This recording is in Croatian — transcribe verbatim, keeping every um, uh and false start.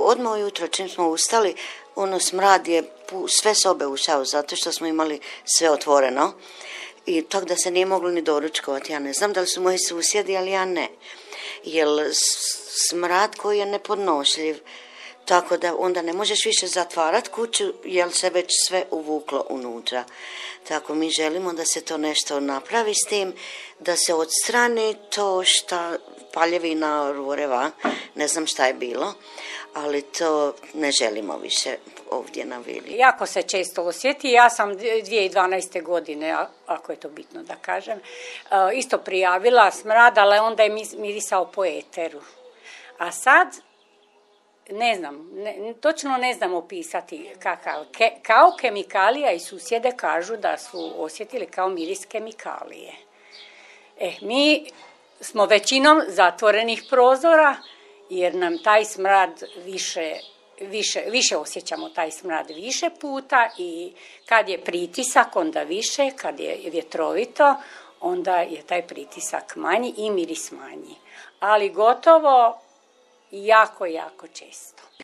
odmah ujutro čim smo ustali, ono smrad je sve sobe ušao zato što smo imali sve otvoreno i tog da se nije moglo ni doručkovati. Ja ne znam da li su moji susjedi, ali ja ne. Jer smrad koji je nepodnošljiv, tako da onda ne možeš više zatvarati kuću jer se već sve uvuklo unutra. Tako mi želimo da se to nešto napravi s tim, da se odstrani to šta paljevina rureva, ne znam šta je bilo, ali to ne želimo više ovdje na vili. Jako se često osjeti, ja sam dvije tisuće dvanaeste. godine, ako je to bitno da kažem, isto prijavila smrad, ali onda je mirisao po eteru. A sad, ne znam, ne, točno ne znam opisati kakav, ke, kao kemikalija i susjede kažu da su osjetili kao miris kemikalije. E, mi smo većinom zatvorenih prozora jer nam taj smrad više, više, više osjećamo taj smrad više puta i kad je pritisak onda više, kad je vjetrovito onda je taj pritisak manji i miris manji. Ali gotovo jako, jako često.